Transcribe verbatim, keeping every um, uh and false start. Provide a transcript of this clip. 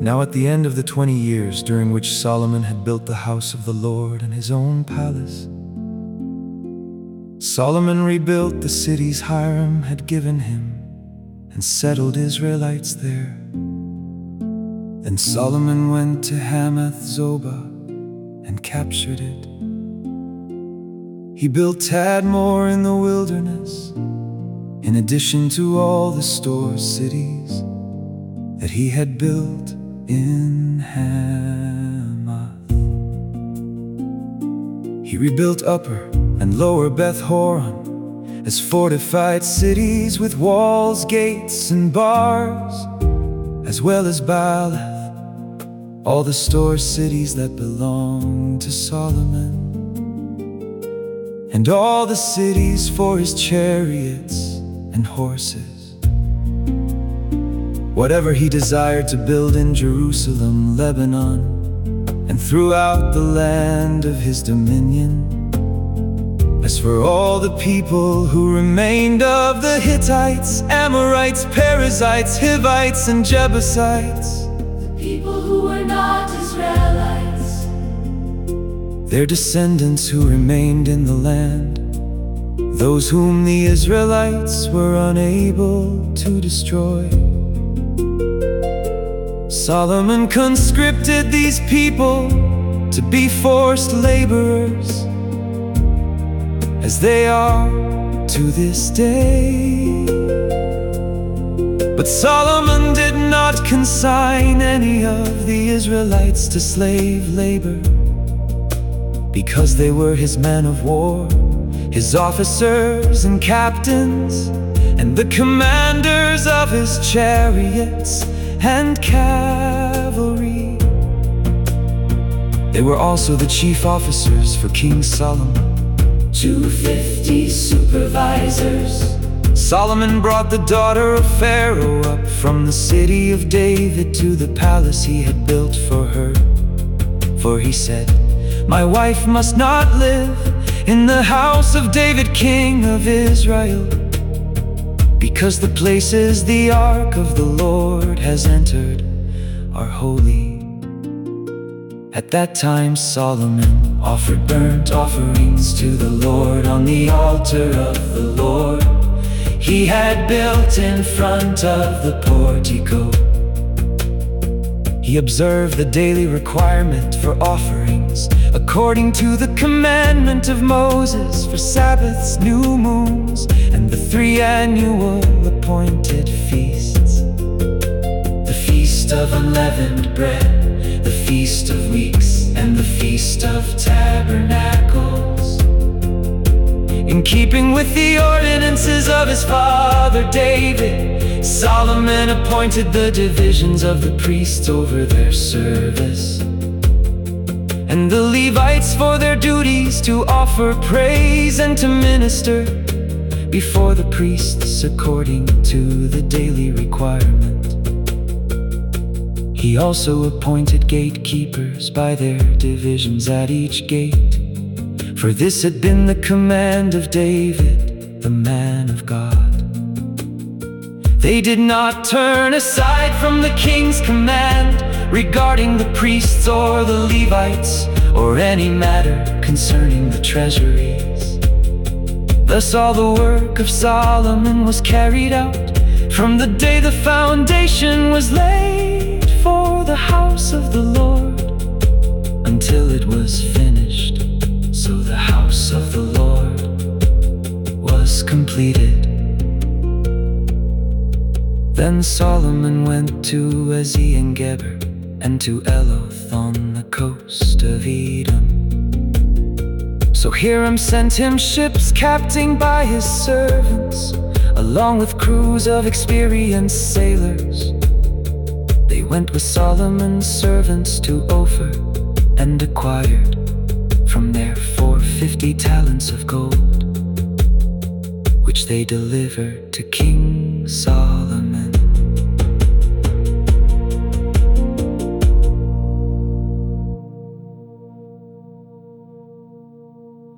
Now at the end of the twenty years during which Solomon had built the house of the Lord and his own palace, Solomon rebuilt the cities Hiram had given him and settled Israelites there. Then Solomon went to Hamath Zobah and captured it. He built Tadmor in the wilderness, in addition to all the store cities that he had built in Hamath. He rebuilt Upper and Lower Beth Horon as fortified cities with walls, gates, and bars, as well as Baalath, all the store cities that belonged to Solomon, and all the cities for his chariots and horses. Whatever he desired to build in Jerusalem, Lebanon, and throughout the land of his dominion. As for all the people who remained of the Hittites, Amorites, Perizzites, Hivites, and Jebusites, the people who were not Israelites, their descendants who remained in the land, those whom the Israelites were unable to destroy, Solomon conscripted these people to be forced laborers, as they are to this day. But Solomon did not consign any of the Israelites to slave labor, because they were his men of war, his officers and captains, and the commanders of his chariots and cavalry. They were also the chief officers for King Solomon, two hundred fifty supervisors. Solomon brought the daughter of Pharaoh up from the city of David to the palace he had built for her. For he said, "My wife must not live in the house of David, king of Israel, because the places the ark of the Lord has entered are holy." At that time Solomon offered burnt offerings to the Lord on the altar of the Lord he had built in front of the portico. He observed the daily requirement for offerings according to the commandment of Moses for Sabbaths, new moons, and the three annual appointed feasts: the Feast of Unleavened Bread, the Feast of Weeks, and the Feast of Tabernacles. In keeping with the ordinances of his father David, Solomon appointed the divisions of the priests over their service, and the Levites for their duties to offer praise and to minister before the priests according to the daily requirement. He also appointed gatekeepers by their divisions at each gate, for this had been the command of David, the man of God. They did not turn aside from the king's command regarding the priests or the Levites, or any matter concerning the treasuries. Thus all the work of Solomon was carried out from the day the foundation was laid for the house of the Lord until it was finished. So the house of the Lord was completed. Then Solomon went to Ezion-Geber and to Eloth on the coast of Edom. So Hiram sent him ships captained by his servants, along with crews of experienced sailors. They went with Solomon's servants to Ophir and acquired from there four hundred fifty talents of gold, which they delivered to King Solomon.